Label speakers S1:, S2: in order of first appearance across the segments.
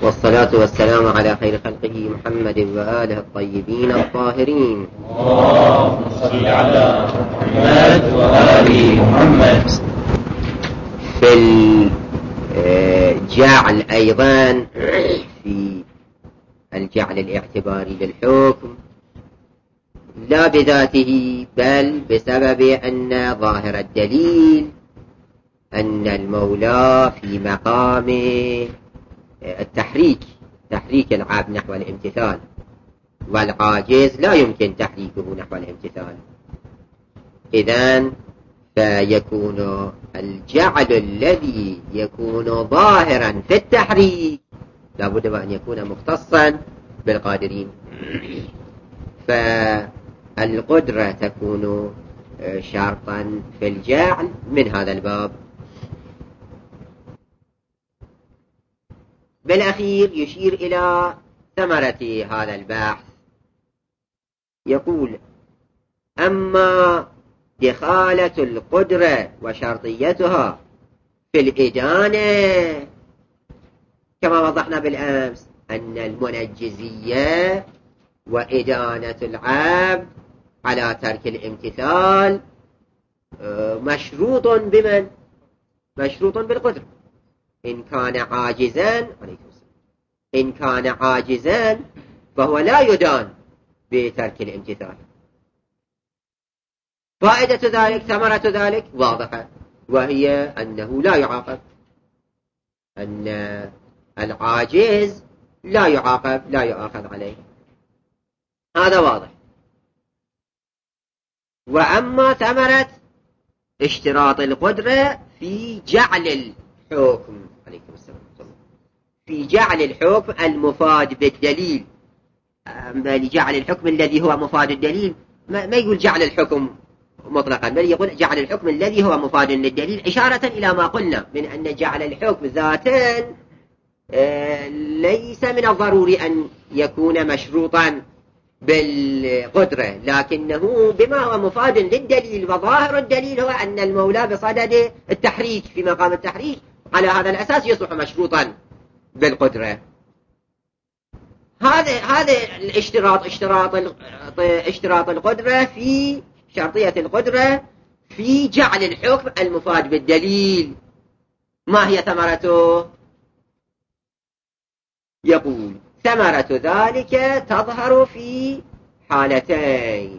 S1: والصلاة والسلام على خير خلقه محمد وآله الطيبين الطاهرين.
S2: اللهم صل على محمد وآل محمد.
S1: في الجعل أيضا، في الجعل الاعتباري للحكم لا بذاته بل بسبب أن ظاهر الدليل أن المولى في مقام تحريك العبد نحو الامتثال، والعاجز لا يمكن تحريكه نحو الامتثال. إذن فيكون الجعل الذي يكون ظاهرا في التحريك لابد أن يكون مختصا بالقادرين، فالقدرة تكون شرطا في الجعل من هذا الباب. بالأخير يشير إلى ثمرة هذا البحث، يقول: أما دخالة القدرة وشرطيتها في الإدانة كما وضحنا بالأمس أن المنجزية وإدانة العبد على ترك الامتثال مشروط بمن؟ مشروط بالقدرة. إن كان عاجزا فهو لا يدان بترك الامتثال. فائدة ذلك، ثمرة ذلك واضحة، وهي أنه لا يعاقب، أن العاجز لا يعاقب، لا يؤاخذ عليه، هذا واضح. وأما ثمرة اشتراط القدرة في جعل الحكم، عليكم السلام، في جعل الحكم المفاد بالدليل، لجعل الحكم الذي هو مفاد الدليل، ما يقول جعل الحكم مطلقا، بل يقول جعل الحكم الذي هو مفاد للدليل، إشارة إلى ما قلنا من أن جعل الحكم ذاتا ليس من الضروري أن يكون مشروطا بالقدرة، لكنه بما هو مفاد للدليل، وظاهر الدليل هو أن المولى بصدد التحريك في مقام التحريك، على هذا الأساس يصبح مشروطا بالقدرة. هذا الاشتراط، اشتراط القدرة في شرطية القدرة في جعل الحكم المفاد بالدليل. ما هي ثمرته؟ يقول: ثمرة ذلك تظهر في حالتين.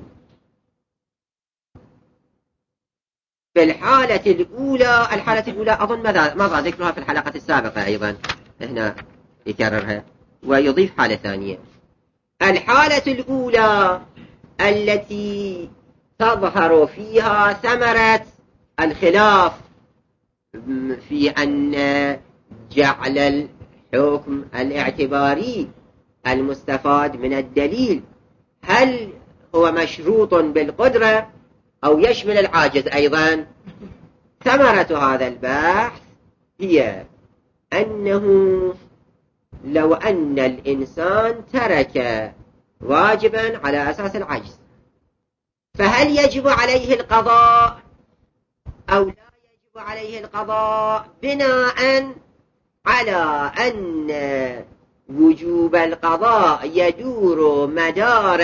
S1: في الحالة الأولى أظن مضى ذكرها في الحلقة السابقة، أيضا هنا يكررها ويضيف حالة ثانية. الحالة الأولى التي تظهر فيها ثمرة الخلاف في أن جعل الحكم الاعتباري المستفاد من الدليل هل هو مشروط بالقدرة أو يشمل العاجز أيضا. ثمرة هذا البحث هي أنه لو أن الإنسان ترك واجبا على أساس العجز، فهل يجب عليه القضاء أو لا يجب عليه القضاء، بناء على أن وجوب القضاء يدور مدار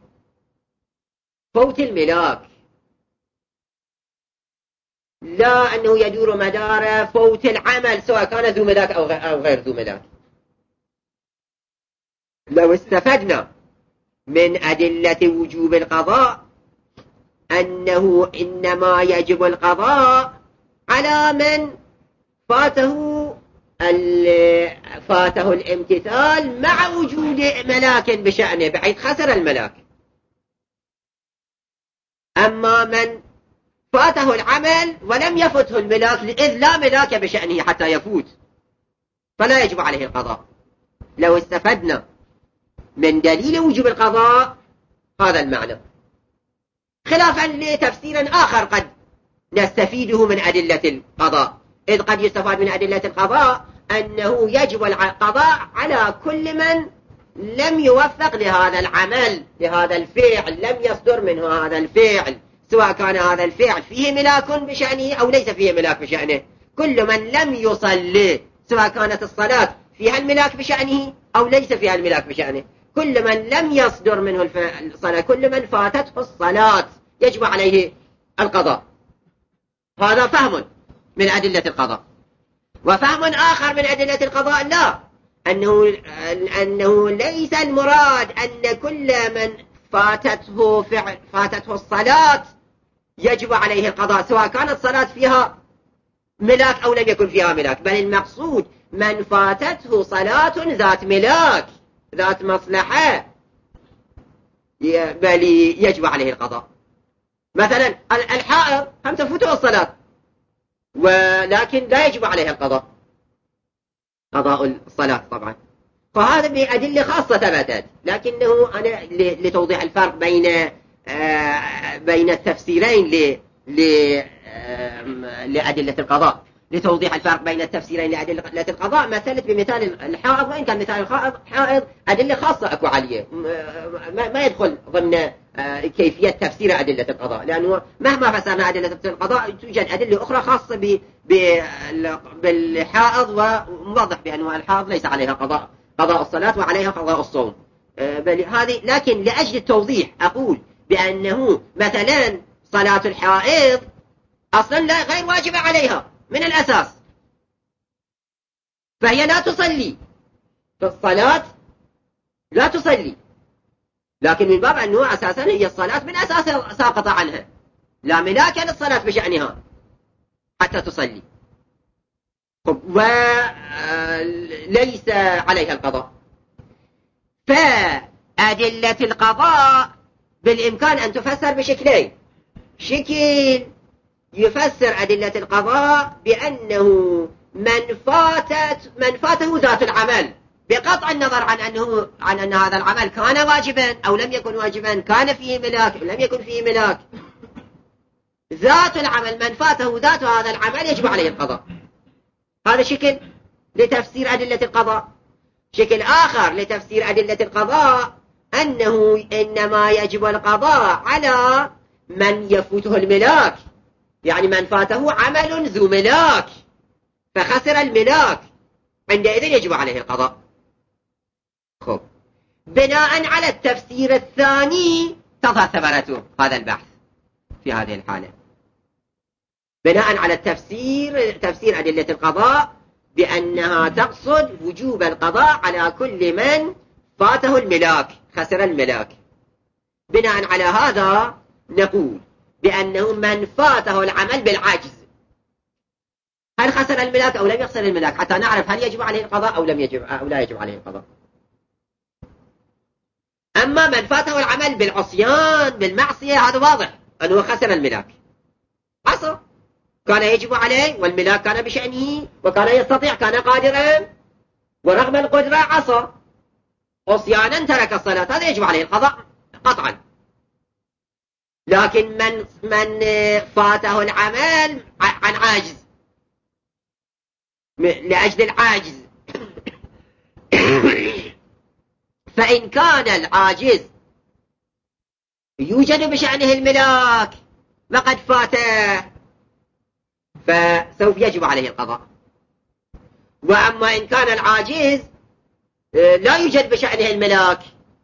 S1: فوت الملاك، لا أنه يدور مدار فوت العمل سواء كان ذو ملاك أو غير ذو ملاك. لو استفدنا من أدلة وجوب القضاء أنه إنما يجب القضاء على من فاته الامتثال مع وجود ملاك بشأنه بحيث خسر الملاك. أما من فاته العمل ولم يفته الملاك إذ لا ملاك بشأنه حتى يفوت فلا يجب عليه القضاء. لو استفدنا من دليل وجوب القضاء هذا المعنى، خلافا لتفسير آخر قد نستفيده من أدلة القضاء، إذ قد يستفاد من أدلة القضاء أنه يجب القضاء على كل من لم يوفق لهذا العمل، لهذا الفعل، لم يصدر منه هذا الفعل، سواء كان هذا الفعل فيه ملاك بشأنه أو ليس فيه ملاك بشأنه. كل من لم يصلي، سواء كانت الصلاة فيها الملاك بشأنه أو ليس فيها الملاك بشأنه. كل من لم يصدر منه الصلاة، كل من فاتته الصلاة يجب عليه القضاء. هذا فهم من أدلة القضاء. وفهم آخر من أدلة القضاء لا، أنه ليس المراد أن كل من فاتته الصلاة يجب عليه القضاء سواء كانت الصلاة فيها ملاك أو لم يكن فيها ملاك، بل المقصود من فاتته صلاة ذات ملاك ذات مصلحة بل يجب عليه القضاء. مثلا الحائض هم تفوته الصلاة ولكن لا يجب عليها القضاء، قضاء الصلاة طبعا. فهذا بأدلة خاصة ثبتت، لكنه أنا لتوضيح الفرق بين التفسيرين لأدلة القضاء، لتوضيح الفرق بين التفسيرين لأدلة القضاء مثلت بمثال الحائض، وإن كان مثال الحائض أدلة خاصة أكو عليه ما يدخل ضمن كيفية تفسير أدلة القضاء، لأنه مهما فسرنا أدلة القضاء توجد أدلة أخرى خاصة بالحائض، وموضح بأنه الحائض ليس عليها قضاء الصلاة وعليها قضاء الصوم. بل هذه، لكن لأجل التوضيح أقول بأنه مثلا صلاة الحائض أصلا لا غير واجبة عليها من الأساس، فهي لا تصلي في الصلاة، لا تصلي، لكن من باب أنه أساسا هي الصلاة من أساس ساقط عنها، لا ملاك للصلاة بشأنها حتى تصلي، وليس عليها القضاء. فأدلة القضاء بالإمكان أن تفسر بشكلين. شكل يفسر أدلة القضاء بأنه من فاته ذات العمل، بقطع النظر عن أن هذا العمل كان واجبا أو لم يكن واجبا، كان فيه ملاك أو لم يكن فيه ملاك، ذات العمل من فاته ذات هذا العمل يجب عليه القضاء. هذا شكل لتفسير أدلة القضاء. شكل آخر لتفسير أدلة القضاء أنه إنما يجب القضاء على من يفوته الملاك، يعني من فاته عمل ذو ملاك فخسر الملاك، عندئذ يجب عليه القضاء. خب، بناء على التفسير الثاني تظهر ثمرته هذا البحث في هذه الحالة. بناء على تفسير أدلة القضاء بأنها تقصد وجوب القضاء على كل من فاته الملاك خسر الملاك. بناء على هذا نقول بأنه من فاته العمل بالعجز هل خسر الملاك أو لم يخسر الملاك، حتى نعرف هل يجب عليه القضاء أو لا يجب عليه القضاء. أما من فاته العمل بالعصيان بالمعصية هذا واضح أنه خسر الملاك، عصى، كان يجب عليه والملاك كان بشأنه وكان يستطيع، كان قادرا، ورغم القدرة عصى عصيانا ترك الصلاة، هذا يجب عليه القضاء قطعا. لكن من فاته العمل عن عاجز لأجل العاجز فإن كان العاجز يوجد بشأنه الملاك وقد فاته فسوف يجب عليه القضاء. وأما إن كان العاجز لا يوجد بشأنه الملاك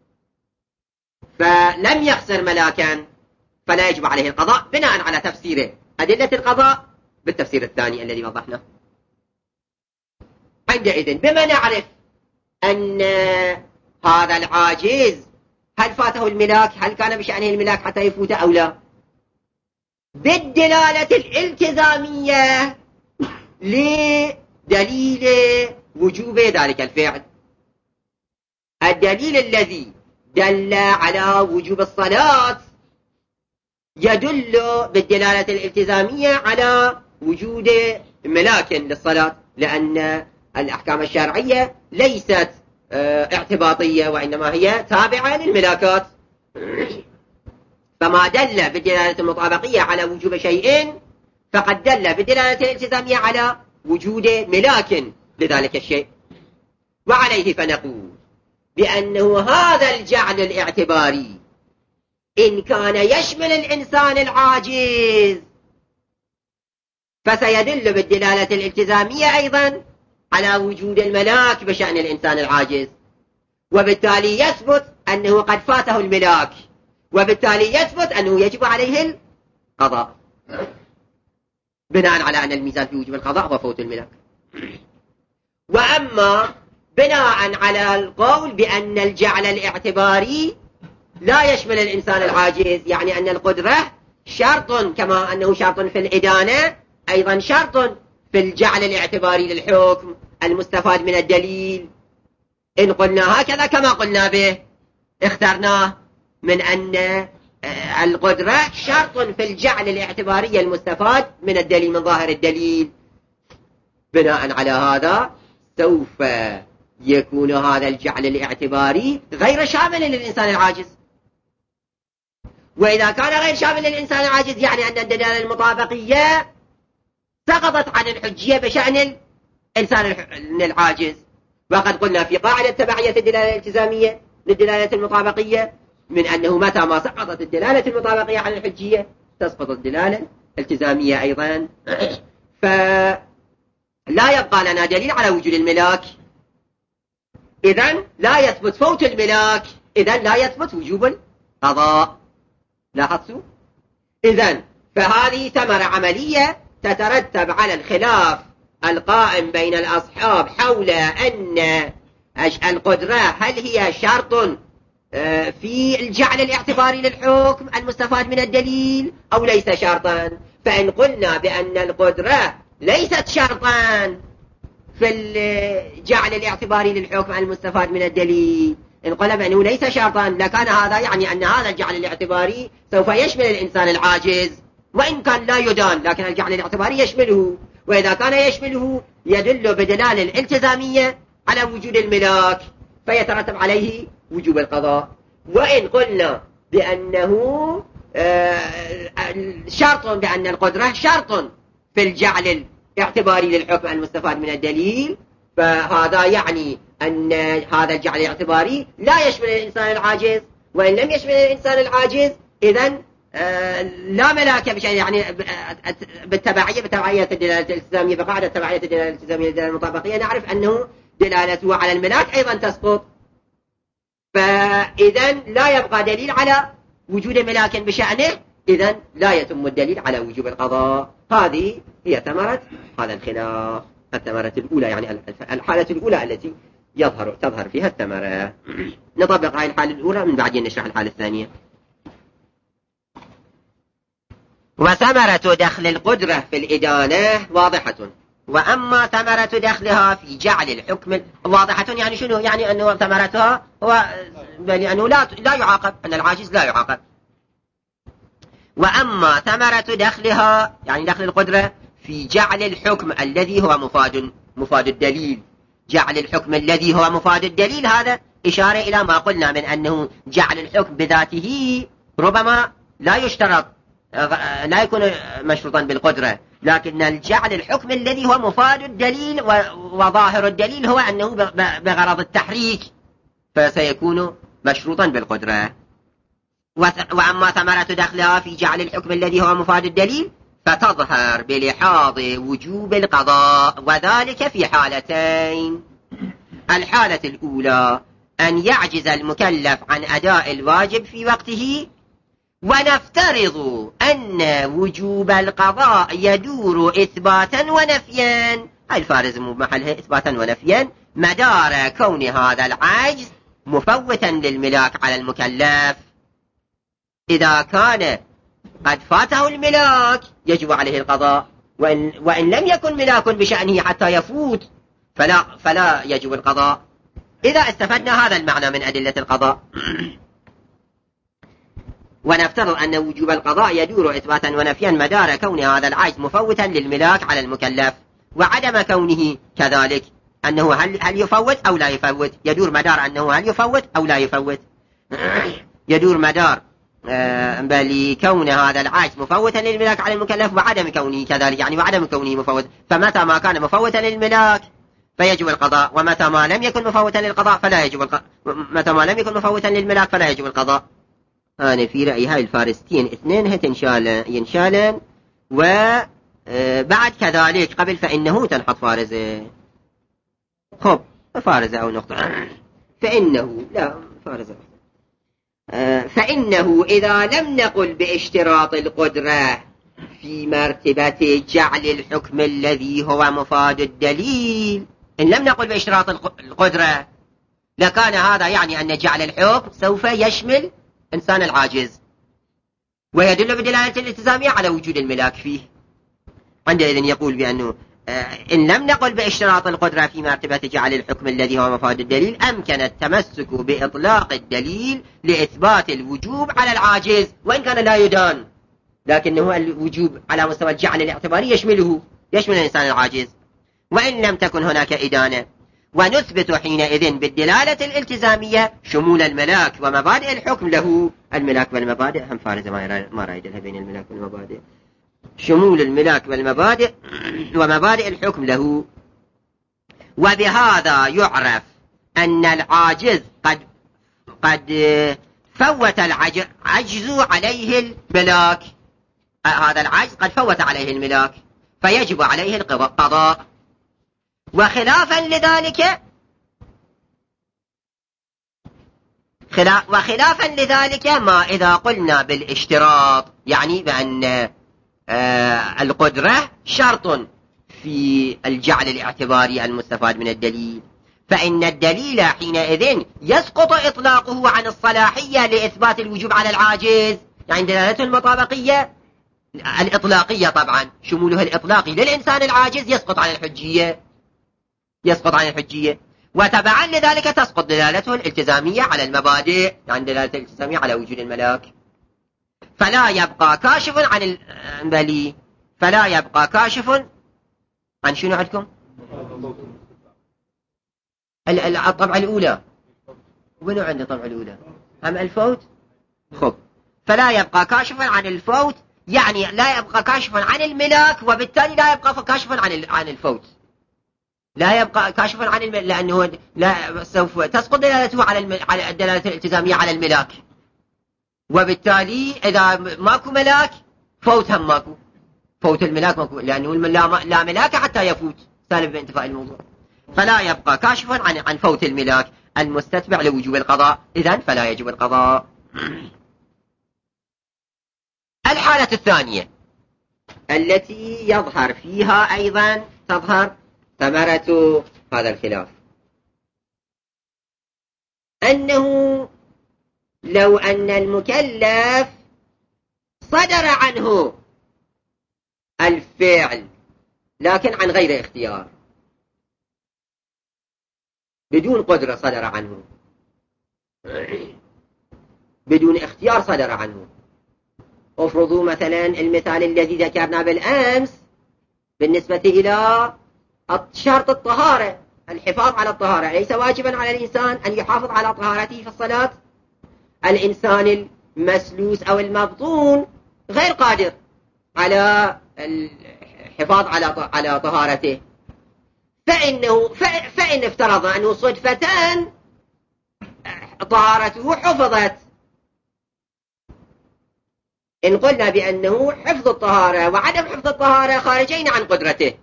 S1: فلم يخسر ملاكا فلا يجب عليه القضاء، بناء على تفسيره أدلة القضاء بالتفسير الثاني الذي وضحناه. عندئذ بما نعرف أن هذا العاجز هل فاته الملاك، هل كان بشأنه الملاك حتى يفوت أو لا، بالدلالة الالتزامية لدليل وجوب ذلك الفعل. الدليل الذي دل على وجوب الصلاة يدل بالدلالة الالتزامية على وجود ملاك للصلاة، لأن الأحكام الشرعية ليست اعتباطية وإنما هي تابعة للملاكات. فما دل بالدلالة المطابقية على وجوب شيء فقد دل بالدلالة الالتزامية على وجود ملاك لذلك الشيء. وعليه فنقول بأنه هذا الجعل الاعتباري إن كان يشمل الإنسان العاجز فسيدل بالدلالة الالتزامية أيضا على وجود الملاك بشأن الإنسان العاجز، وبالتالي يثبت أنه قد فاته الملاك، وبالتالي يثبت أنه يجب عليه القضاء، بناء على أن الميزان في وجوب القضاء هو فوت الملاك. وأما بناء على القول بأن الجعل الاعتباري لا يشمل الإنسان العاجز، يعني أن القدرة شرط كما أنه شرط في الإدانة أيضا شرط في الجعل الاعتباري للحكم المستفاد من الدليل. إن قلنا هكذا كما قلنا به اخترناه من أن القدرة شرط في الجعل الاعتباري المستفاد من الدليل من ظاهر الدليل. بناء على هذا سوف يكون هذا الجعل الاعتباري غير شامل للإنسان العاجز، وإذا كان غير شامل للإنسان العاجز يعني أن الدلالة المطابقية سقطت عن الحجية بشأن الإنسان العاجز. وقد قلنا في قاعدة تبعية الدلالة الالتزامية للدلالة المطابقية من أنه متى ما سقطت الدلالة المطابقية عن الحجية تسقط الدلالة الالتزامية أيضا، فلا يبقى لنا دليل على وجود الملاك، إذن لا يثبت فوت الملاك، إذن لا يثبت وجوب القضاء. لاحظتوا؟ إذن فهذه ثمرة عملية تترتب على الخلاف القائم بين الأصحاب حول أن القدرة هل هي شرط في الجعل الاعتباري للحكم المستفاد من الدليل أو ليس شرطا. فإن قلنا بأن القدرة ليست شرطا في الجعل الاعتباري للحكم المستفاد من الدليل، إن قلنا بأنه ليس شرطا لكان هذا يعني أن هذا الجعل الاعتباري سوف يشمل الإنسان العاجز وإن كان لا يدان، لكن الجعل الاعتباري يشمله، وإذا كان يشمله يدل بدلالة الالتزامية على وجود الملاك فيترتب عليه وجوب القضاء. وإن قلنا بأنه شرط بأن القدرة شرط في الجعل الاعتباري للحكم المستفاد من الدليل، فهذا يعني أن هذا الجعل الاعتباري لا يشمل الإنسان العاجز، وإن لم يشمل الإنسان العاجز إذن لا ملاك بشيء، يعني بتبعية الدلالة الالتزامية بقاعدة تبعية الدلالة الالتزامية للدلالة المطابقية نعرف أنه دلالته على الملاك أيضا تسقط، فإذن لا يبقى دليل على وجود ملاك بشأنه، إذن لا يتم الدليل على وجوب القضاء. هذه هي ثمرة هذا الخلاف، الثمرة الأولى يعني الحالة الأولى التي تظهر فيها الثمرة. نطبق هذه الحالة الأولى من بعدين نشرح الحالة الثانية. وثمرة دخل القدرة في الإدانة واضحة، وأما ثمرة دخلها في جعل الحكم واضحة يعني شنو؟ يعني أنه ثمرتها هو لأنه لا يعاقب، أن العاجز لا يعاقب. وأما ثمرة دخلها يعني دخل القدرة في جعل الحكم الذي هو مفاد الدليل، جعل الحكم الذي هو مفاد الدليل هذا إشارة إلى ما قلنا من أنه جعل الحكم بذاته ربما لا يشترط، لا يكون مشروطا بالقدرة، لكن الجعل الحكم الذي هو مفاد الدليل وظاهر الدليل هو أنه بغرض التحريك فسيكون مشروطا بالقدرة. وأما ثمرة دخلها في جعل الحكم الذي هو مفاد الدليل فتظهر بلحاظ وجوب القضاء، وذلك في حالتين. الحالة الأولى أن يعجز المكلف عن أداء الواجب في وقته، ونفترض أن وجوب القضاء يدور إثباتا ونفيا، الفارز بمحلها إثباتا ونفيا، مدار كون هذا العجز مفوتا للملاك على المكلف. إذا كان قد فاته الملاك يجب عليه القضاء، وإن لم يكن ملاك بشأنه حتى يفوت فلا يجب القضاء. إذا استفدنا هذا المعنى من أدلة القضاء ونفترض أن وجوب القضاء يدور إثباتا ونفيا مدار كون هذا العجز مفوتا للملاك على المكلف، وعدم كونه كذلك أنه هل يفوت أو لا يفوت، يدور مدار أنه هل يفوت أو لا يفوت، يدور مدار لكون هذا العجز مفوتا للملاك على المكلف وعدم كونه كذلك، يعني وعدم كونه مفوت. فمتى ما كان مفوتا للملاك فيجب القضاء، ومتى ما لم يكن مفوتا للقضاء فلا يجب متى ما لم يكن مفوتا للملاك فلا يجب القضاء. أنا في رأيي هاي الفارستين اثنين خب فارزة أو نقطة. فإنه لا فارزة فإنه إذا لم نقل باشتراط القدرة في مرتبة جعل الحكم الذي هو مفاد الدليل، إن لم نقل باشتراط القدرة لكان هذا يعني أن جعل الحكم سوف يشمل إنسان العاجز، ويدل بدلالة الالتزامية على وجود الملاك فيه. عندئذ يقول بأنه إن لم نقل باشتراط القدرة في مرتبة جعل الحكم الذي هو مفاد الدليل أمكن التمسك بإطلاق الدليل لإثبات الوجوب على العاجز، وإن كان لا يدان، لكنه الوجوب على مستوى الجعل الاعتباري يشمل الإنسان العاجز وإن لم تكن هناك إدانة. ونثبت حينئذ بالدلالة الالتزامية شمول الملاك ومبادئ الحكم له. الملاك والمبادئ هم فارزة ما رايد لها بين الملاك والمبادئ. شمول الملاك والمبادئ ومبادئ الحكم له. وبهذا يعرف أن العاجز قد فوت العجز عليه الملاك، هذا العجز قد فوت عليه الملاك فيجب عليه القضاء. وخلافا لذلك ما إذا قلنا بالاشتراط، يعني بأن القدرة شرط في الجعل الاعتباري المستفاد من الدليل، فإن الدليل حينئذ يسقط إطلاقه عن الصلاحية لإثبات الوجوب على العاجز، يعني دلالته المطابقية الإطلاقية طبعا شمولها الإطلاقي للإنسان العاجز يسقط عن الحجية. وتبعا لذلك تسقط دلالته الالتزامية على المبادئ، يعني دلالته الالتزامية على وجود الملاك. فلا يبقى كاشف عن شنو عندكم؟ الطبعة الأولى. وينو عند الطبعة الأولى؟ هم الفوت؟ خب فلا يبقى كاشفا عن الفوت، يعني لا يبقى كاشفا عن الملاك، وبالتالي لا يبقى كاشفا عن الفوت. لا يبقى كاشفا عن الملاك لأنه لا سوف تسقط دلالته على الدلالة الالتزامية على الملاك، وبالتالي إذا ماكو ملاك فوت هم ماكو، فوت الملاك ماكو، لأنه لا ملاك حتى يفوت سالب بانتفاء الموضوع. فلا يبقى كاشفا عن فوت الملاك المستتبع لوجوب القضاء، إذن فلا يجب القضاء. الحالة الثانية التي يظهر فيها أيضا تظهر ثمرة هذا الخلاف، أنه لو أن المكلف صدر عنه الفعل لكن عن غير اختيار، بدون قدرة صدر عنه، بدون اختيار صدر عنه. افرضوا مثلا المثال الذي ذكرنا بالأمس بالنسبة إلى شرط الطهارة، الحفاظ على الطهارة ليس واجبا على الإنسان أن يحافظ على طهارته في الصلاة. الإنسان المسلوس أو المبطون غير قادر على الحفاظ على طهارته، فإن افترض أنه صدفة طهارته حفظت، إن قلنا بأنه حفظ الطهارة وعدم حفظ الطهارة خارجين عن قدرته،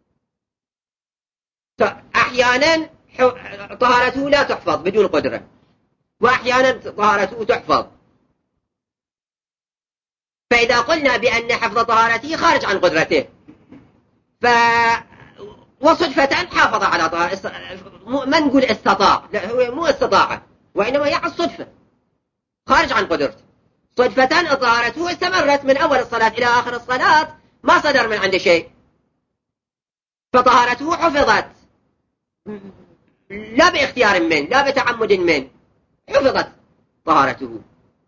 S1: أحيانا طهارته لا تحفظ بدون قدرة، وأحيانا طهارته تحفظ. فإذا قلنا بأن حفظ طهارته خارج عن قدرته وصدفة حافظ على طهارته، ما نقول استطاع، لا هو مو استطاع وإنما هي الصدفة خارج عن قدرته. صدفة طهارته استمرت من أول الصلاة إلى آخر الصلاة، ما صدر من عنده شيء، فطهارته حفظت لا باختيار من لا بتعمد من، حفظت طهارته.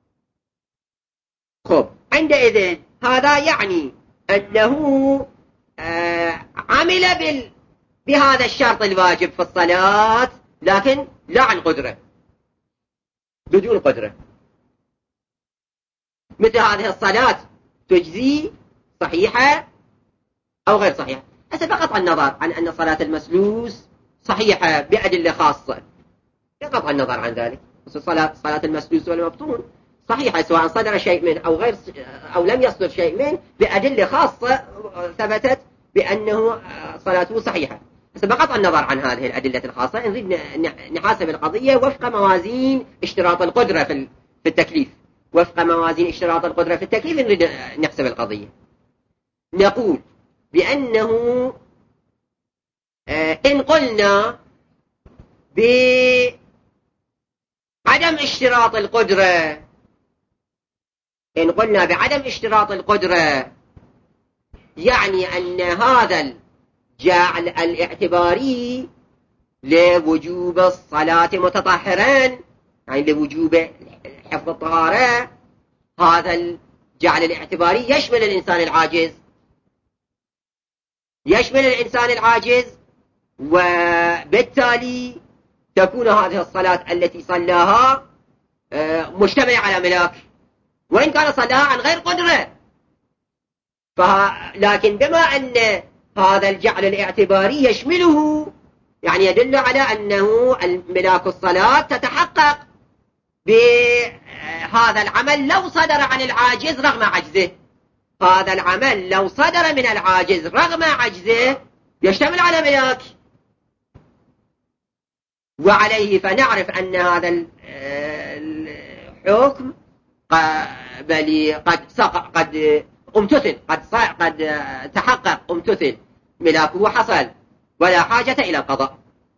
S1: خب عندئذ هذا يعني أنه عمل بهذا الشرط الواجب في الصلاة لكن لا عن قدرة، بدون قدرة. مثل هذه الصلاة تجزي صحيحة أو غير صحيحة، هذا بقطع النظر عن أن صلاة المسلوس صحيحة بأدلة خاصة، بقطع النظر عن ذلك. صلاة المسلوس والمبطون صحيحة سواء صدر شيء منه أو لم يصدر شيء منه بأدلة خاصة ثبتت بأنه صلاته صحيحة. بغض النظر عن هذه الأدلة الخاصة نريد نحاسب القضية وفق موازين اشتراط القدرة في التكليف. وفق موازين اشتراط القدرة في التكليف نريد نحسب القضية. نقول بأنه إن قلنا بعدم اشتراط القدرة، إن قلنا بعدم اشتراط القدرة يعني أن هذا الجعل الاعتباري لوجوب الصلاة متطهرا، يعني لوجوب حفظ الطهارة، هذا الجعل الاعتباري يشمل الإنسان العاجز، يشمل الإنسان العاجز، وبالتالي تكون هذه الصلاة التي صلاها مجتمعة على ملاك، وإن كان صلاها عن غير قدرة. لكن بما أن هذا الجعل الاعتباري يشمله، يعني يدل على أنه ملاك الصلاة تتحقق بهذا العمل لو صدر عن العاجز رغم عجزه. هذا العمل لو صدر من العاجز رغم عجزه يشتمل على ملاك، وعليه فنعرف أن هذا الحكم قد امتثل، قد تحقق، امتثل ملاكه وحصل، ولا حاجة إلى القضاء.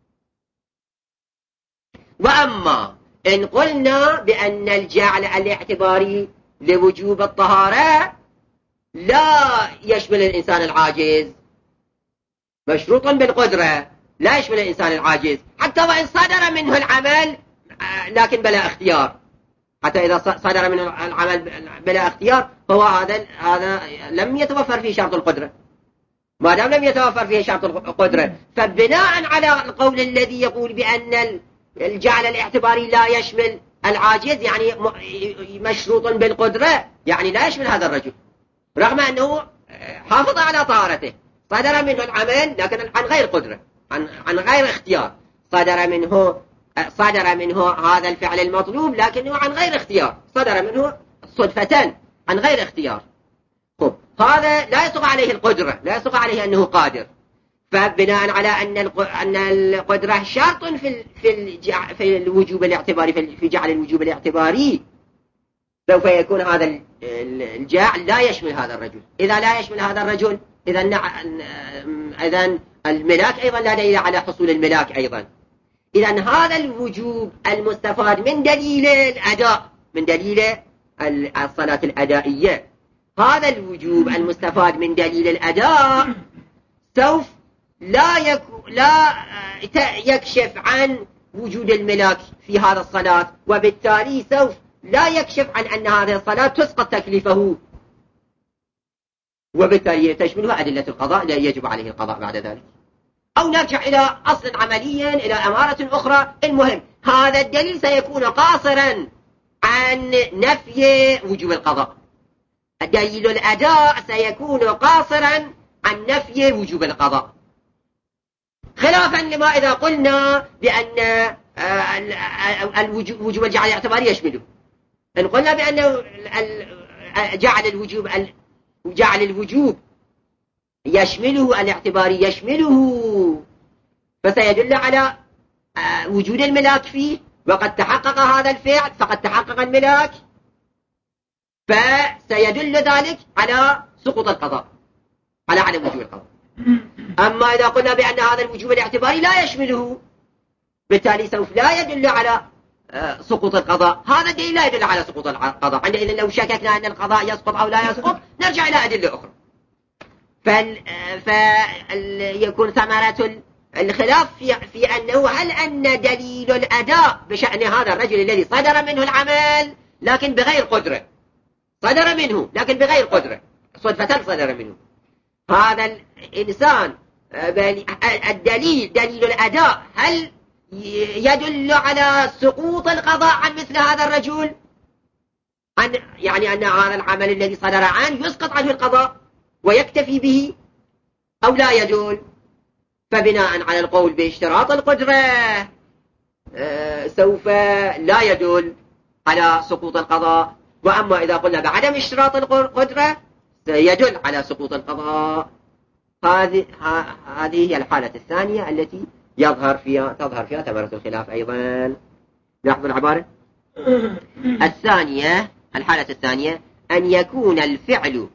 S1: وأما إن قلنا بأن الجعل الاعتباري لوجوب الطهارة لا يشمل الإنسان العاجز، مشروط بالقدرة، لا يشمل الإنسان العاجز حتى وإن صدر منه العمل لكن بلا اختيار. حتى إذا صدر منه العمل بلا اختيار فهو هذا لم يتوفر فيه شرط القدرة. ما دام لم يتوفر فيه شرط القدرة، فبناء على القول الذي يقول بأن الجعل الاعتباري لا يشمل العاجز يعني مشروط بالقدرة، يعني لا يشمل هذا الرجل رغم أنه حافظ على طهارته، صدر منه العمل لكن عن غير قدرة، عن غير اختيار، صدر منه هذا الفعل المطلوب لكنه عن غير اختيار، صدر منه صدفة عن غير اختيار. هذا لا يسقط عليه القدرة، لا يسقط عليه أنه قادر. فبناء على أن القدرة شرط في الوجوب الاعتباري، في جعل الوجوب الاعتباري، سوف يكون هذا الجعل لا يشمل هذا الرجل. إذا لا يشمل هذا الرجل إذن الملاك أيضا لا دليل على حصول الملاك أيضا. إذن هذا الوجوب المستفاد من دليل الأداء، من دليل الصلاة الأدائية، هذا الوجوب المستفاد من دليل الأداء سوف لا يكشف عن وجود الملاك في هذا الصلاة، وبالتالي سوف لا يكشف عن أن هذه الصلاة تسقط تكليفه، وبالتالي تشملها أدلة القضاء لا يجب عليه القضاء بعد ذلك. أو نرجع إلى أصل عمليا، إلى أمارة أخرى. المهم هذا الدليل سيكون قاصرا عن نفي وجوب القضاء، دليل الأداء سيكون قاصرا عن نفي وجوب القضاء، خلافا لما إذا قلنا بأن وجوب الجعل الاعتباري يشمله. إن قلنا بأن جعل الوجوب يشمله، الاعتباري يشمله، فسيدل على وجود الملاك فيه، وقد تحقق هذا الفعل، فقد تحقق الملاك، فسيدل ذلك على سقوط القضاء، على عدم وجوب القضاء. أما إذا قلنا بأن هذا الوجوب الاعتباري لا يشمله، بالتالي سوف لا يدل على سقوط القضاء. هذا الدليل لا يدل على سقوط القضاء. عندئذ لو شككنا أن القضاء يسقط أو لا يسقط نرجع إلى أدلة أخرى، فيكون ثمرة الخلاف في أنه هل أن دليل الأداء بشأن هذا الرجل الذي صدر منه العمل لكن بغير قدرة، صدر منه لكن بغير قدرة، صدفة صدر منه هذا الإنسان، دليل الأداء هل يدل على سقوط القضاء عن مثل هذا الرجل، يعني أن هذا العمل الذي صدر عنه يسقط عنه القضاء ويكتفي به، أو لا يدل؟ فبناء على القول باشتراط القدرة سوف لا يدل على سقوط القضاء. وأما إذا قلنا بعدم اشتراط القدرة سيدل على سقوط القضاء. هذه هي الحالة الثانية التي تظهر فيها ثمرة الخلاف أيضا. لاحظوا العبارة الثانية. الحالة الثانية أن يكون الفعل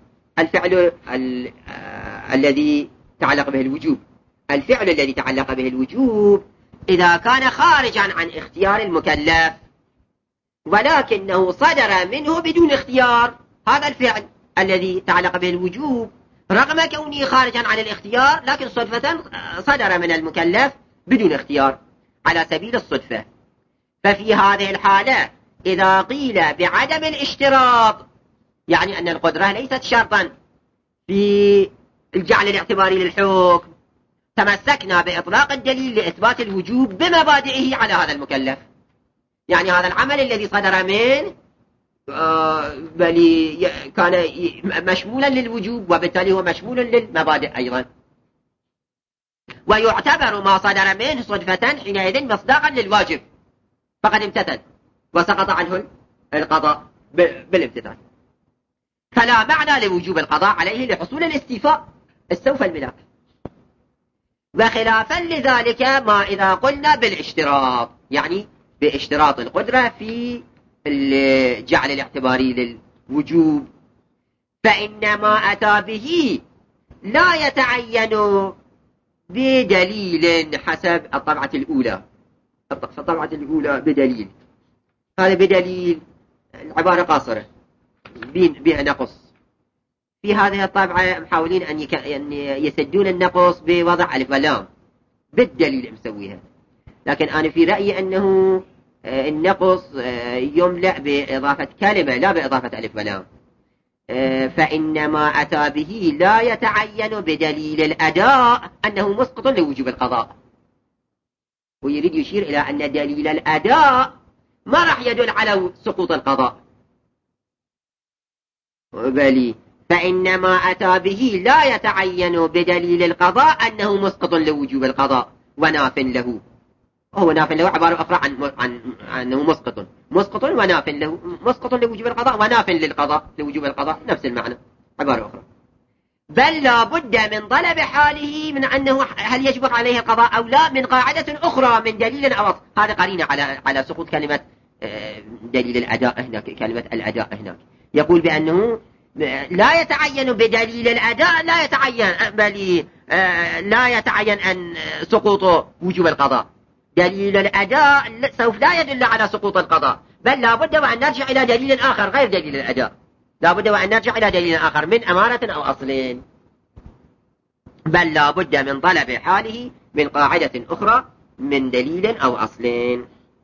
S1: الذي تعلق به الوجوب، الفعل الذي تعلق به الوجوب إذا كان خارجا عن اختيار المكلف ولكنه صدر منه بدون اختيار. هذا الفعل الذي تعلق به الوجوب رغم كونه خارجا عن الاختيار لكن صدفة صدر من المكلف بدون اختيار على سبيل الصدفة. ففي هذه الحالة إذا قيل بعدم الاشتراط، يعني أن القدرة ليست شرطا في الجعل الاعتباري للحكم، تمسكنا بإطلاق الدليل لإثبات الوجوب بمبادئه على هذا المكلف. يعني هذا العمل الذي صدر منه بل كان مشمولا للوجوب وبالتالي هو مشمول للمبادئ أيضا، ويعتبر ما صدر منه صدفة حينئذ مصداقا للواجب فقد امتثل وسقط عنه القضاء بالامتثال، فلا معنى لوجوب القضاء عليه لحصول الاستيفاء استوفى الملاك. وخلافا لذلك ما إذا قلنا بالاشتراط، يعني باشتراط القدرة في الجعل الاعتباري للوجوب، فإنما أتى به لا يتعين بدليل حسب الطبعة الأولى. الطبعة الأولى بدليل، هذا بدليل العبارة قاصرة بها نقص. في هذه الطبعة محاولين أن يسدون النقص بوضع ألف ولام بالدليل مسويها، لكن أنا في رأيي أنه النقص يملأ بإضافة كلمة لا بإضافة ألف ولام. فإنما أتى به لا يتعين بدليل الأداء أنه مسقط لوجوب القضاء، ويريد يشير إلى أن دليل الأداء ما راح يدل على سقوط القضاء، بل فإنما أتى به لا يتعين بدليل القضاء أنه مسقط لوجوب القضاء وناف له. هو ناف له عبارة أخرى عن أنه مسقط وناف له، مسقط لوجوب القضاء وناف للقضاء لوجوب القضاء، نفس المعنى عبارة أخرى. بل لا بد من طلب حاله من أنه هل يجب عليه القضاء أو لا من قاعدة أخرى من دليل أو هذا قرينة على سقوط كلمة دليل الأداء هناك. كلمة الأداء هناك يقول بأنه لا يتعين بدليل الأداء، لا يتعين بل لا يتعين أن سقوط وجوب القضاء. دليل الأداء سوف لا يدل على سقوط القضاء، بل لا بد وأن نرجع إلى دليل آخر غير دليل الأداء، لا بد وأن نرجع إلى دليل آخر من أمارة أو أصل، بل لا بد من طلب حاله من قاعدة أخرى من دليل أو أصل.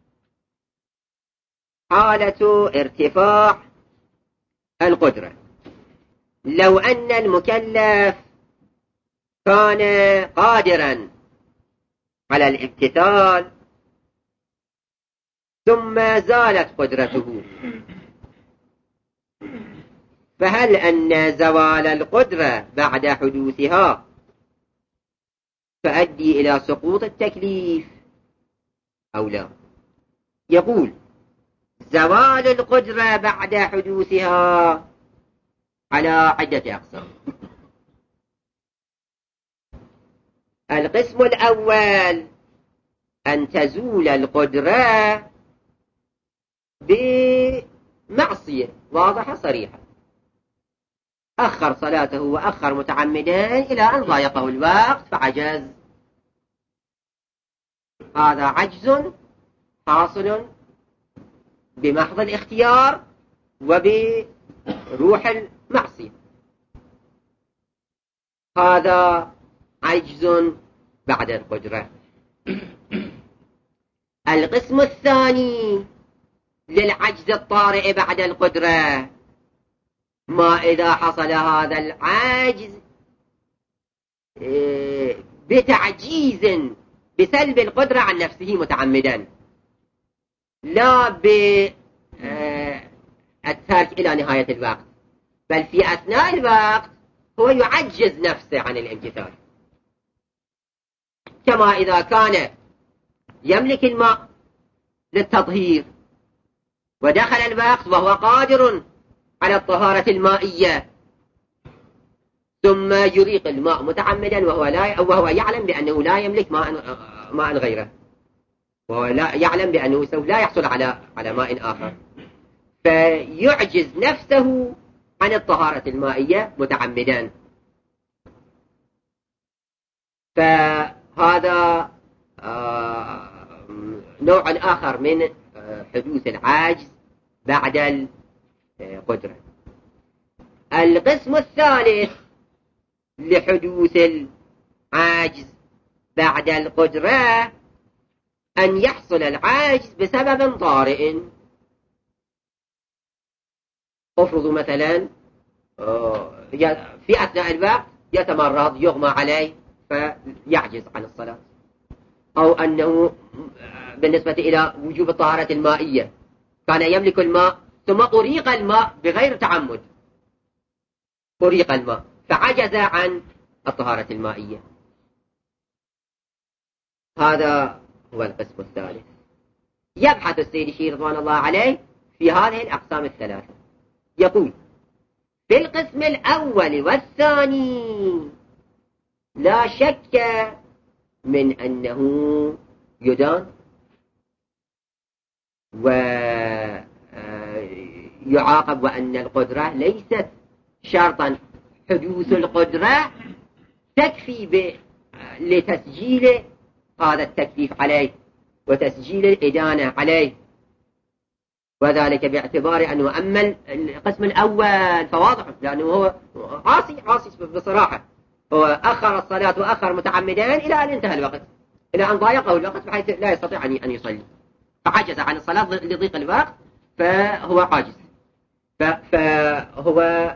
S1: حالة ارتفاع القدرة: لو أن المكلف كان قادرا على الامتثال ثم زالت قدرته، فهل أن زوال القدرة بعد حدوثها تؤدي إلى سقوط التكليف أو لا؟ يقول: زوال القدرة بعد حدوثها على عدة أقسام. القسم الأول أن تزول القدرة بمعصية واضحة صريحة، أخر صلاته وأخر متعمدا إلى أن ضايقه الوقت فعجز، هذا عجز حاصل بمحض الاختيار وبروح المعصية، هذا عجز بعد القدرة. القسم الثاني للعجز الطارئ بعد القدرة: ما إذا حصل هذا العجز بتعجيز بسلب القدرة عن نفسه متعمدا، لا بالترك إلى نهاية الوقت، بل في أثناء الوقت هو يعجز نفسه عن الامتثال، كما إذا كان يملك الماء للتطهير ودخل الوقت وهو قادر على الطهارة المائية ثم يريق الماء متعمدا وهو يعلم بأنه لا يملك ماء غيره، وهو لا يعلم بأنه سوف لا يحصل على ماء آخر، فيعجز نفسه عن الطهارة المائية متعمدا. فهذا نوع آخر من حدوث العاجز بعد القدرة. القسم الثالث لحدوث العاجز بعد القدرة أن يحصل العاجز بسبب طارئ. افرضوا مثلا في أثناء الوقت يتمرض، يغمى عليه فيعجز عن الصلاة، أو أنه بالنسبة إلى وجوب الطهارة المائية كان يملك الماء ثم أريق الماء بغير تعمد، أريق الماء فعجز عن الطهارة المائية. هذا هو القسم الثالث. يبحث السيد الشيخ رضوان الله عليه في هذه الأقسام الثلاثة، يقول: في القسم الأول والثاني لا شك من أنه يدان ويعاقب، وأن القدرة ليست شرطا. حدوث القدرة تكفي لتسجيل هذا التكليف عليه وتسجيل الإدانة عليه، وذلك باعتبار أنه أما القسم الأول فواضح، لأنه هو عاصي بصراحة، هو أخر الصلاة وأخر متعمدا إلى أن انتهى الوقت، إلى أن ضايقه الوقت بحيث لا يستطيع أن يصلي، فعجز عن الصلاة لضيق الوقت، فهو عاجز، فهو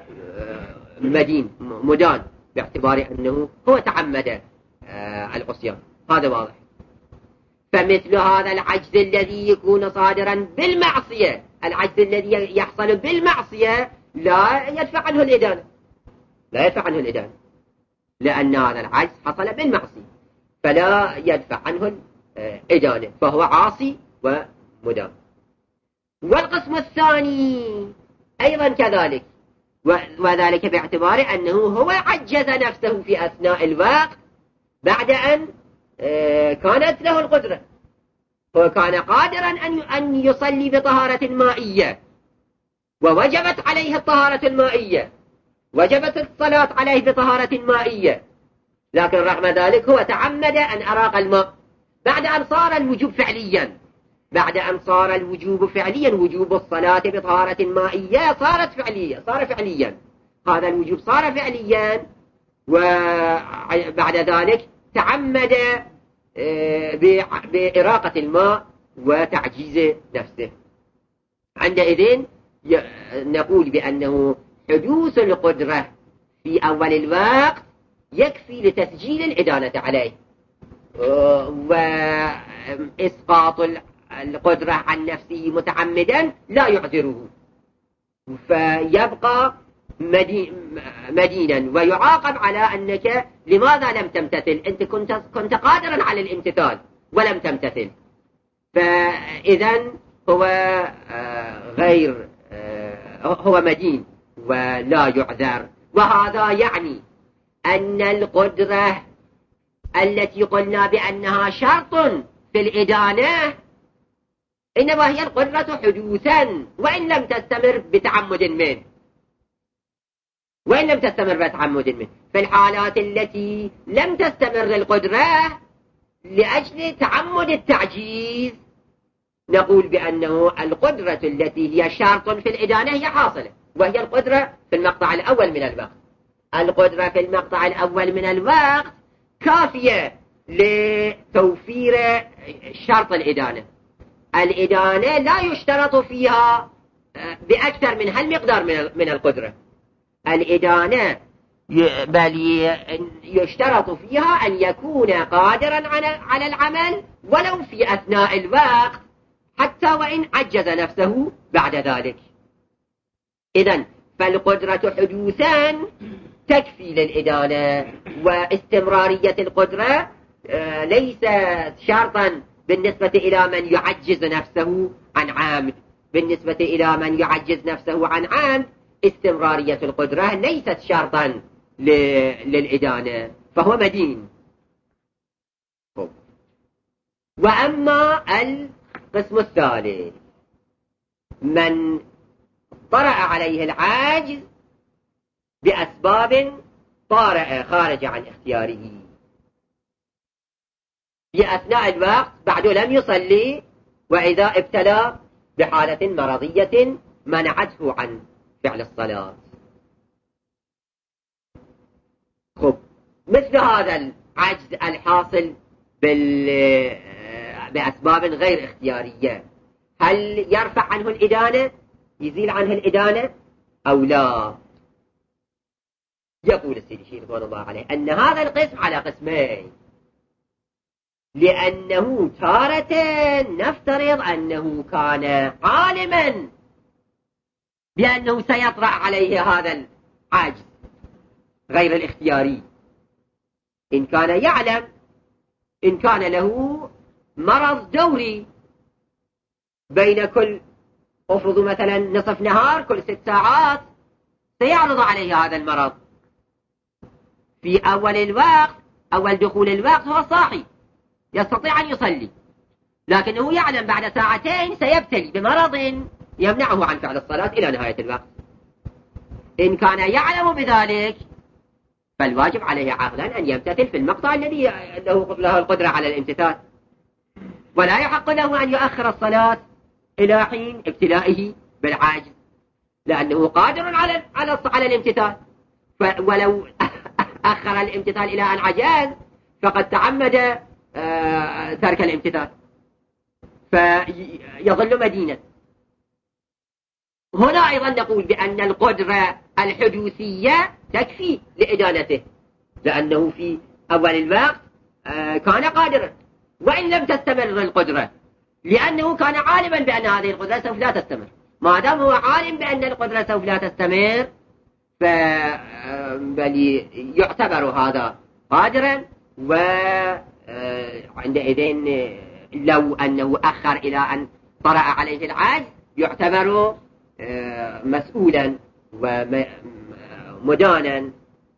S1: مدان باعتبار أنه هو تعمد العصيان. هذا واضح. فمثل هذا العجز الذي يكون صادرا بالمعصية، العجز الذي يحصل بالمعصية لا يدفع عنه الإدانة، لا يدفع عنه الإدانة، لأن هذا العجز حصل بالمعصية فلا يدفع عنه الإدانة، فهو عاصي ومدان. والقسم الثاني أيضا كذلك، وذلك باعتبار أنه هو عجز نفسه في أثناء الوقت بعد أن كانت له القدرة، هو كان قادرا أن يصلي بطهارة مائية، ووجبت عليه الطهارة المائية، وجبت الصلاة عليه بطهارة مائية، لكن رغم ذلك هو تعمد أن أراق الماء بعد أن صار الوجوب فعليا، بعد أن صار الوجوب فعليا، وجوب الصلاة بطهارة مائية صار فعليا، هذا الوجوب صار فعليا، وبعد ذلك تعمد بإراقة الماء وتعجيز نفسه. عندئذ نقول بأنه حدوث القدرة في أول الوقت يكفي لتسجيل الإدانة عليه، وإسقاط القدرة عن نفسه متعمدا لا يعذره، فيبقى مدينا ويعاقب على أنك لماذا لم تمتثل، أنت كنت قادرا على الامتثال ولم تمتثل، فإذا هو هو مدين ولا يعذر. وهذا يعني أن القدرة التي قلنا بأنها شرط في الإدانة إنما هي القدرة حدوثا، وإن لم تستمر بتعمد منه، في الحالات التي لم تستمر القدرة لأجل تعمد التعجيز نقول بأنه القدرة التي هي شرط في الإدانة هي حاصلة، وهي القدرة في المقطع الأول من الوقت. القدرة في المقطع الأول من الوقت كافية لتوفير شرط الإدانة. الإدانة لا يشترط فيها بأكثر من هالمقدار من القدرة، الإدانة بل يشترط فيها أن يكون قادرا على العمل ولو في أثناء الوقت، حتى وإن عجز نفسه بعد ذلك. إذن فالقدرة حدوثا تكفي للإدانة، واستمرارية القدرة ليست شرطا بالنسبة إلى من يعجز نفسه عن عمد. بالنسبة إلى من يعجز نفسه عن عمد استمرارية القدرة ليست شرطا للإدانة فهو مدين. وأما القسم الثالث من طرأ عليه العاجز بأسباب طارئة خارجة عن اختياره في أثناء الوقت بعده لم يصلي، وإذا ابتلى بحالة مرضية منعته عن فعل الصلاة. مثل هذا العجز الحاصل بأسباب غير اختيارية هل يرفع عنه الإدانة، يزيل عنه الإدانة أو لا؟ يقول السيد الشيخ رضوان الله عليه أن هذا القسم على قسمين، لأنه تارة نفترض أنه كان عالما بأنه سيطرأ عليه هذا العجز غير الاختياري، إن كان يعلم، إن كان له مرض دوري بين كل أفرض مثلا نصف نهار كل 6 ساعات سيعرض عليه هذا المرض. في أول الوقت أول دخول الوقت هو صاحي يستطيع أن يصلي، لكنه يعلم بعد 2 ساعات سيبتلي بمرض يمنعه عن فعل الصلاة إلى نهاية الوقت. إن كان يعلم بذلك فالواجب عليه عقلا أن يمتثل في المقطع الذي له القدرة على الامتثال، ولا يحق له أن يؤخر الصلاة إلى حين ابتلائه بالعاجز، لأنه قادر على الامتثال، ولو أخر الامتثال إلى أن عجز فقد تعمد ترك الامتثال فيظل مدينا. هنا أيضا نقول بأن القدرة الحدوثية تكفي لإدانته، لأنه في أول الوقت كان قادرا وإن لم تستمر القدرة، لأنه كان عالما بأن هذه القدرة سوف لا تستمر. ما دام هو عالم بأن القدرة سوف لا تستمر بل يعتبر هذا قادرا، وعندئذ لو أنه أخر إلى أن طرأ عليه العجز يعتبر مسؤولا ومدانا.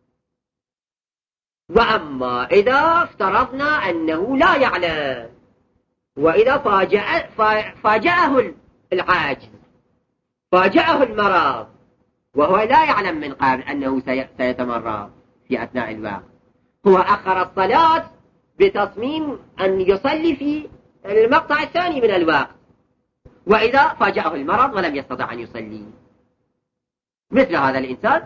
S1: وأما إذا افترضنا أنه لا يعلم، وإذا فاجأه العاجز، فاجأه المرض وهو لا يعلم من قبل أنه سيتمرض في أثناء الوقت، هو أخر الصلاة بتصميم أن يصلي في المقطع الثاني من الوقت، وإذا فاجأه المرض ولم يستطع أن يصلي، مثل هذا الإنسان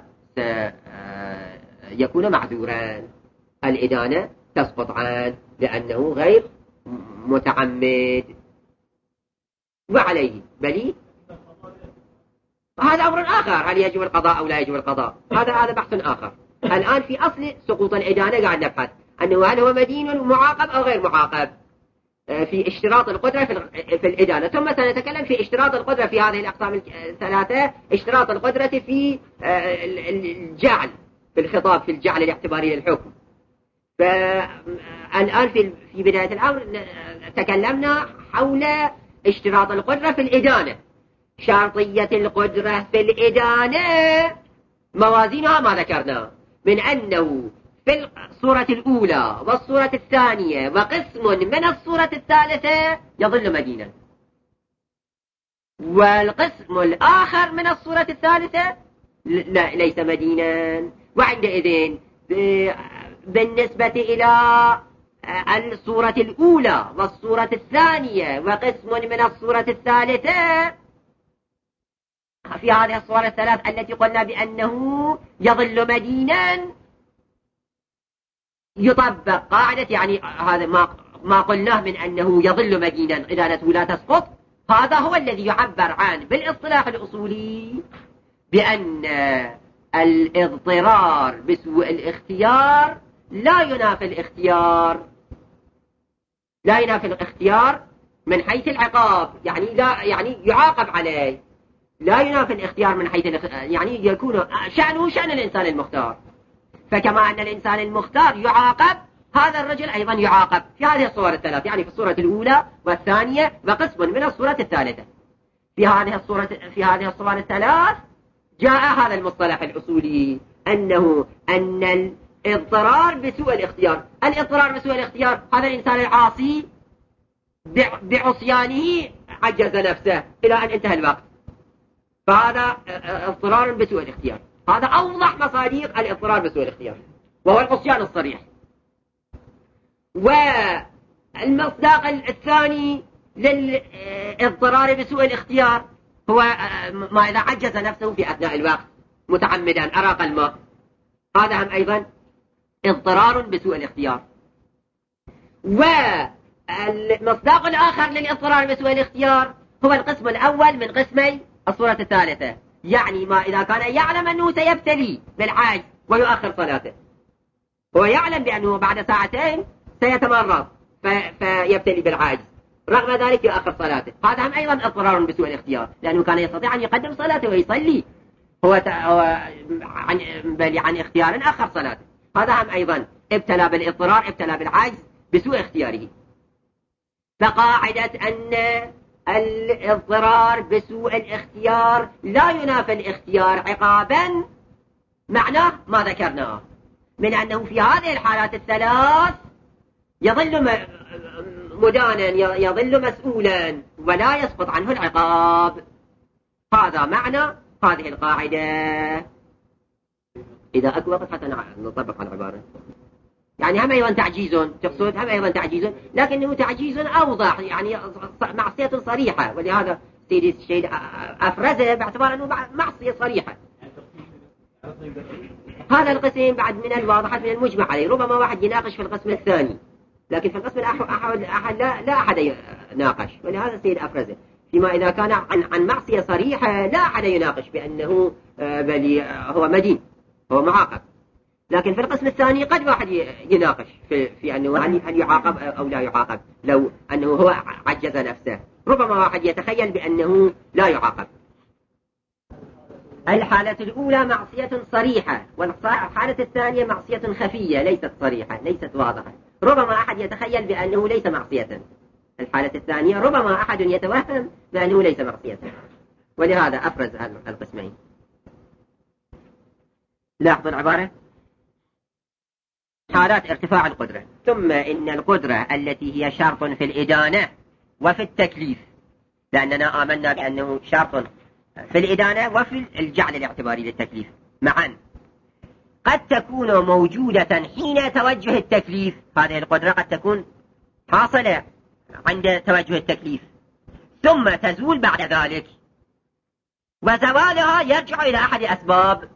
S1: يكون معذورا، الإدانة تسقط عنه لأنه غير متعمد وعليه بلي. هذا أمر آخر، هل يجب القضاء أو لا يجب القضاء، هذا بحث آخر. الآن في أصل سقوط الإدانة قاعد نبحث أنه هل هو مدين معاقب أو غير معاقب في اشتراط القدرة في الإدانة، ثم سنتكلم في اشتراط القدرة في هذه الأقسام الثلاثة، اشتراط القدرة في الجعل في الخطاب، في الجعل الاعتباري للحكم. فالآن في بداية الأمر تكلمنا حول اشتراط القدرة في الإدانة. شرطية القدرة في الإدانة موازينها ما ذكرنا من أنه في الصورة الأولى والصورة الثانية وقسم من الصورة الثالثة يظل مدينا، والقسم الآخر من الصورة الثالثة ليس مدينا. وعندئذ بالنسبة إلى الصورة الأولى والصورة الثانية وقسم من الصورة الثالثة، في هذه الصور الثلاث التي قلنا بأنه يظل مدينا يطبق قاعدة، يعني هذا ما قلناه من أنه يظل مدينا إدانته لا تسقط، هذا هو الذي يعبر عنه بالاصطلاح الأصولي بأن الاضطرار بسوء الاختيار لا ينافي الاختيار من حيث العقاب، يعني يعاقب عليه، لا ينافي الاختيار من حيث يعني يكون شأنه شأن الإنسان المختار. فكما أن الإنسان المختار يعاقب، هذا الرجل أيضا يعاقب في هذه الصور الثلاث، يعني في الصورة الأولى والثانية وقسم من الصورة الثالثة. في هذه الصور الثلاث جاء هذا المصطلح الأصولي أن الاضطرار بسوء الاختيار. الاضطرار بسوء الاختيار هذا الإنسان العاصي بعصيانه عجز نفسه إلى أن انتهى الوقت، فهذا اضطرار بسوء الاختيار. هذا أوضح مصادق الاضطرار بسوء الاختيار، وهو العصيان الصريح. والمصداق الثاني للاضطرار بسوء الاختيار هو ما إذا عجز نفسه في أثناء الوقت متعمدا أراق الماء، هذا هم أيضا اضطرار بسوء الاختيار. والمصداق الآخر للاضطرار بسوء الاختيار هو القسم الأول من قسمي الصورة الثالثة، يعني ما إذا كان يعلم أنه سيبتلي بالعاجز ويؤخر صلاته، هو يعلم بأنه بعد ساعتين سيتمرض فيبتلي بالعاجز، رغم ذلك يؤخر صلاته، هذا هم أيضا اضطرار بسوء الاختيار، لأنه كان يستطيع أن يقدم صلاته ويصلي، هو عن اختيار أخر صلاته، هذا هم أيضا ابتلى بالاضطرار، ابتلى بالعجز بسوء اختياره. فقاعدة أن الاضطرار بسوء الاختيار لا ينافي الاختيار عقابا معناه ما ذكرناه من أنه في هذه الحالات الثلاث يظل مدانا، يظل مسؤولا ولا يسقط عنه العقاب. هذا معنى هذه القاعدة. إذا أكو وقت حتى نطبق على العبارة، يعني هم أيضا تعجيز، تقصد هم أيضا تعجيز، لكنه تعجيز أوضح، يعني معصية صريحة، ولهذا سيدي الشيء أفرزه باعتبار أنه معصية صريحة. هذا القسم بعد من الواضحات من المجمع عليه، ربما واحد يناقش في القسم الثاني، لكن في القسم الأحد لا أحد يناقش، ولهذا السيد أفرزه. فيما إذا كان عن معصية صريحة لا أحد يناقش بأنه بل هو مدين، هو معاقب. لكن في القسم الثاني قد واحد يناقش في أنه هل يعاقب أو لا يعاقب، لو أنه هو عجز نفسه، ربما واحد يتخيل بأنه لا يعاقب. الحالة الأولى معصية صريحة، والحالة الثانية معصية خفية ليست صريحة، ليست واضحة، ربما أحد يتخيل بأنه ليس معصية. الحالة الثانية ربما أحد يتوهم بأنه ليس معصية، ولهذا أفرز القسمين. لاحظوا العبارة: حالات ارتفاع القدرة، ثم إن القدرة التي هي شرط في الإدانة وفي التكليف، لأننا آمنا بأنه شرط في الإدانة وفي الجعل الاعتباري للتكليف معا، قد تكون موجودة حين توجه التكليف. هذه القدرة قد تكون حاصلة عند توجه التكليف ثم تزول بعد ذلك، وزوالها يرجع إلى أحد أسباب.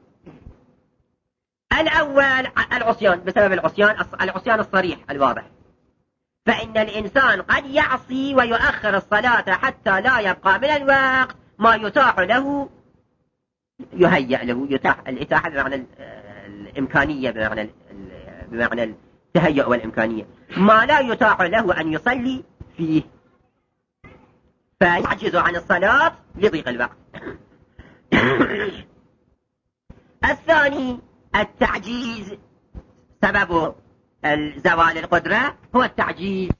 S1: الأول العصيان، بسبب العصيان الصريح الواضح، فإن الإنسان قد يعصي ويؤخر الصلاة حتى لا يبقى من الوقت ما يتاح له، يهيأ له، يتاح الإتاحة بمعنى الإمكانية، بمعنى التهيؤ والإمكانية، ما لا يتاح له أن يصلي فيه، فيعجز عن الصلاة لضيق الوقت. الثاني التعجيز، سبب زوال القدرة هو التعجيز